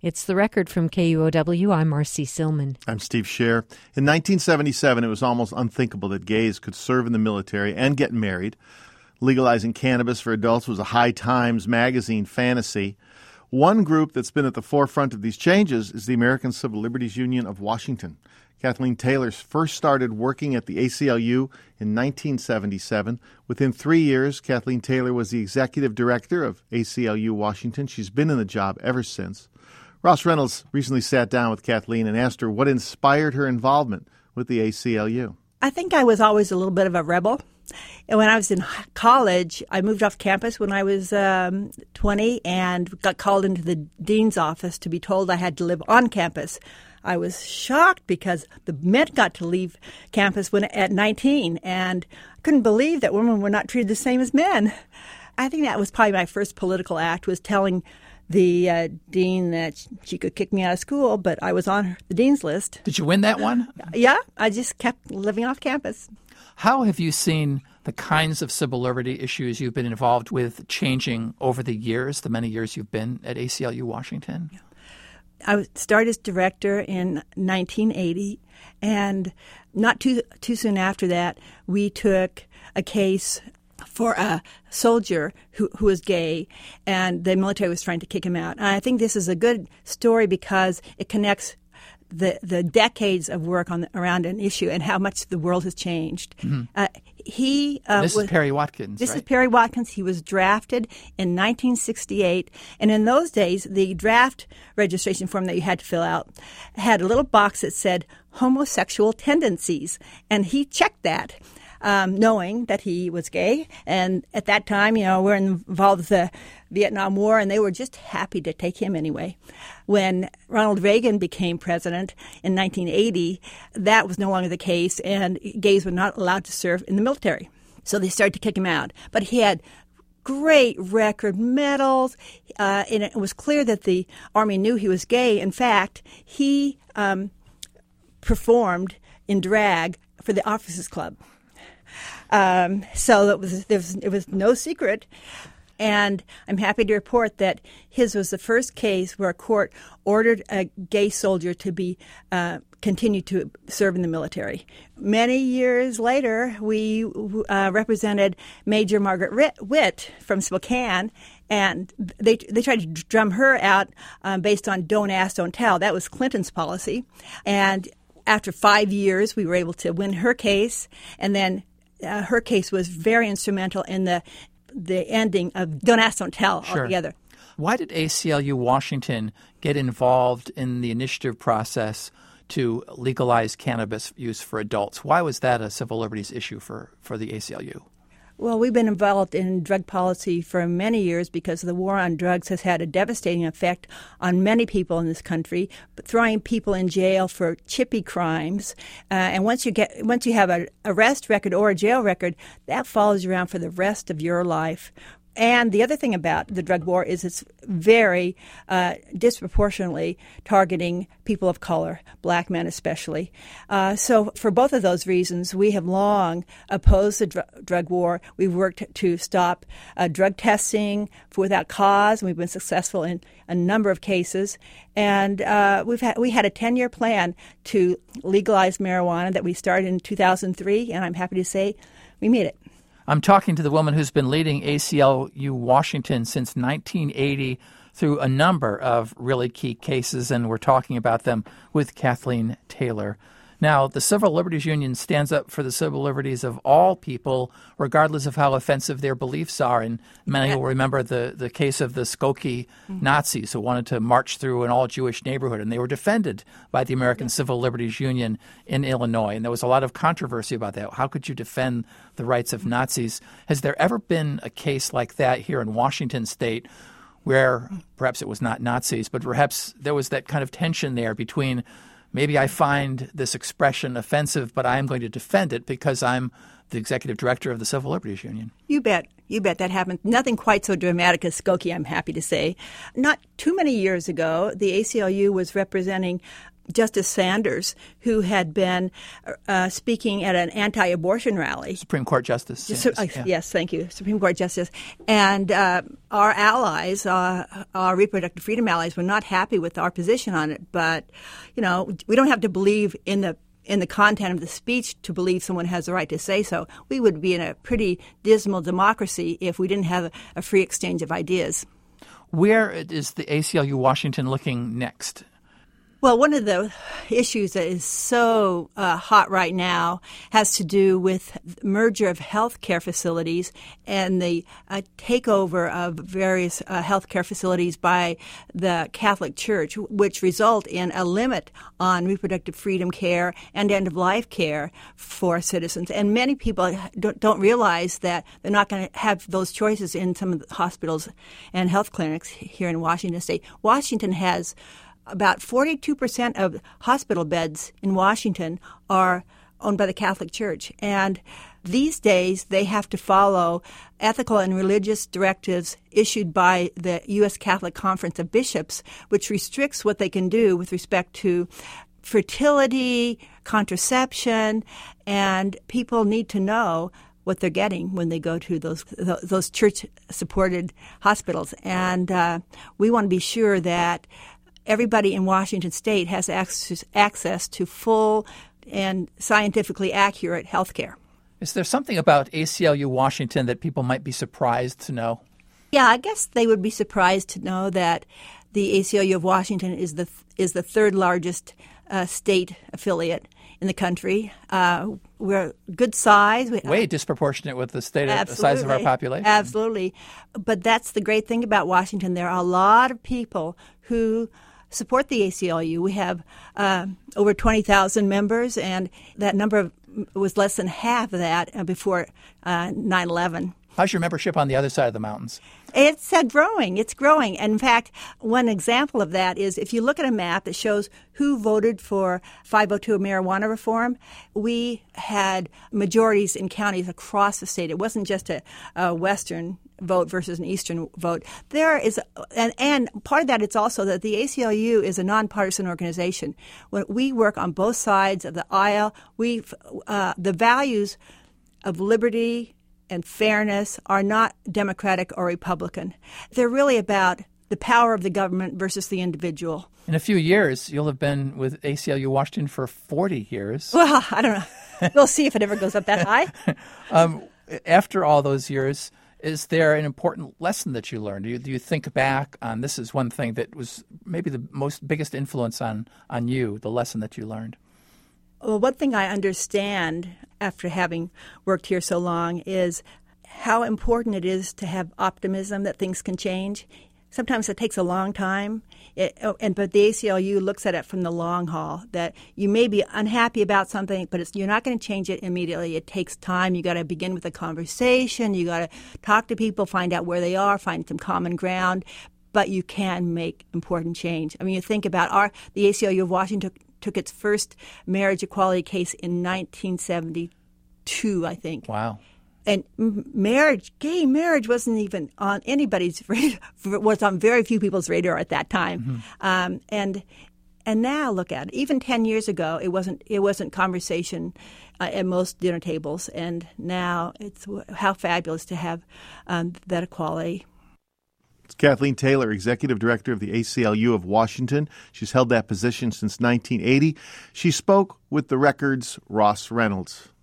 It's The Record from KUOW. I'm Marcy Silman. I'm Steve Scher. In 1977, it was almost unthinkable that gays could serve in the military and get married. Legalizing cannabis for adults was a High Times magazine fantasy. One group that's been at the forefront of these changes is the American Civil Liberties Union of Washington. Kathleen Taylor first started working at the ACLU in 1977. Within 3 years, Kathleen Taylor was the executive director of ACLU Washington. She's been in the job ever since. Ross Reynolds recently sat down with Kathleen and asked her what inspired her involvement with the ACLU. I think I was always a little bit of a rebel. And when I was in college, I moved off campus when I was 20 and got called into the dean's office to be told I had to live on campus. I was shocked because the men got to leave campus at 19, and I couldn't believe that women were not treated the same as men. I think that was probably my first political act, was telling the dean that she could kick me out of school, but I was on the dean's list. Did you win that one? Yeah, I just kept living off campus. How have you seen the kinds of civil liberty issues you've been involved with changing over the years, the many years you've been at ACLU Washington? I started as director in 1980, and not too soon after that, we took a case for a soldier who was gay, and the military was trying to kick him out. And I think this is a good story because it connects the decades of work around an issue and how much the world has changed. Mm-hmm. This is Perry Watkins, This right? is Perry Watkins. He was drafted in 1968. And in those days, the draft registration form that you had to fill out had a little box that said homosexual tendencies. And he checked that, knowing that he was gay. And at that time, we're involved with the Vietnam War, and they were just happy to take him anyway. When Ronald Reagan became president in 1980, that was no longer the case, and gays were not allowed to serve in the military. So they started to kick him out. But he had great record medals, and it was clear that the Army knew he was gay. In fact, he performed in drag for the Officers Club. So it was no secret. And I'm happy to report that his was the first case where a court ordered a gay soldier to be continue to serve in the military. Many years later, we represented Major Margaret Witt from Spokane, and they tried to drum her out based on don't ask, don't tell. That was Clinton's policy. And after 5 years, we were able to win her case, and then her case was very instrumental in the ending of Don't Ask, Don't Tell altogether. Why did ACLU Washington get involved in the initiative process to legalize cannabis use for adults? Why was that a civil liberties issue for the ACLU? Well, we've been involved in drug policy for many years because the war on drugs has had a devastating effect on many people in this country, throwing people in jail for chippy crimes. And once you have an arrest record or a jail record, that follows you around for the rest of your life. And the other thing about the drug war is it's very disproportionately targeting people of color, black men especially. So for both of those reasons, we have long opposed the drug war. We've worked to stop drug testing without cause. We've been successful in a number of cases. And we had a 10-year plan to legalize marijuana that we started in 2003, and I'm happy to say we made it. I'm talking to the woman who's been leading ACLU Washington since 1980 through a number of really key cases, and we're talking about them with Kathleen Taylor. Now, the Civil Liberties Union stands up for the civil liberties of all people, regardless of how offensive their beliefs are. And many will remember the case of the Skokie Nazis who wanted to march through an all-Jewish neighborhood, and they were defended by the American Civil Liberties Union in Illinois. And there was a lot of controversy about that. How could you defend the rights of Nazis? Has there ever been a case like that here in Washington State where perhaps it was not Nazis, but perhaps there was that kind of tension there between maybe I find this expression offensive, but I am going to defend it because I'm the executive director of the Civil Liberties Union? You bet. You bet that happened. Nothing quite so dramatic as Skokie, I'm happy to say. Not too many years ago, the ACLU was representing Justice Sanders, who had been speaking at an anti-abortion rally. Supreme Court Justice Sanders. Yes, thank you, Supreme Court Justice. And our allies, our reproductive freedom allies, were not happy with our position on it. But, we don't have to believe in the content of the speech to believe someone has the right to say so. We would be in a pretty dismal democracy if we didn't have a free exchange of ideas. Where is the ACLU Washington looking next? Well, one of the issues that is so hot right now has to do with the merger of healthcare facilities and the takeover of various healthcare facilities by the Catholic Church, which result in a limit on reproductive freedom care and end-of-life care for citizens. And many people don't realize that they're not going to have those choices in some of the hospitals and health clinics here in Washington State. Washington has about 42% of hospital beds in Washington are owned by the Catholic Church. And these days, they have to follow ethical and religious directives issued by the U.S. Catholic Conference of Bishops, which restricts what they can do with respect to fertility, contraception, and people need to know what they're getting when they go to those church-supported hospitals. And we want to be sure that everybody in Washington State has access to full and scientifically accurate health care. Is there something about ACLU Washington that people might be surprised to know? Yeah, I guess they would be surprised to know that the ACLU of Washington is the third largest state affiliate in the country. We're good size. Way disproportionate with the size of our population. Absolutely. But that's the great thing about Washington. There are a lot of people who support the ACLU. We have over 20,000 members, and that number was less than half of that before 9/11. How's your membership on the other side of the mountains? It's growing. It's growing. And in fact, one example of that is if you look at a map that shows who voted for 502 marijuana reform, we had majorities in counties across the state. It wasn't just a Western vote versus an Eastern vote. There is, and part of that it's also that the ACLU is a nonpartisan organization. When we work on both sides of the aisle, the values of liberty and fairness are not Democratic or Republican. They're really about the power of the government versus the individual. In a few years, you'll have been with ACLU Washington for 40 years. Well, I don't know. We'll see if it ever goes up that high. After all those years, is there an important lesson that you learned? Do you think back on this is one thing that was maybe the biggest influence on you, the lesson that you learned? Well, one thing I understand after having worked here so long is how important it is to have optimism that things can change. Sometimes it takes a long time, but the ACLU looks at it from the long haul, that you may be unhappy about something, but you're not going to change it immediately. It takes time. You got to begin with a conversation. You got to talk to people, find out where they are, find some common ground, but you can make important change. I mean, you think about the ACLU of Washington took its first marriage equality case in 1972, I think. Wow. And gay marriage wasn't even on anybody's radar, was on very few people's radar at that time. Mm-hmm. And now look at it. Even 10 years ago, it wasn't conversation at most dinner tables. And now it's how fabulous to have that equality. It's Kathleen Taylor, Executive Director of the ACLU of Washington. She's held that position since 1980. She spoke with the Record's Ross Reynolds.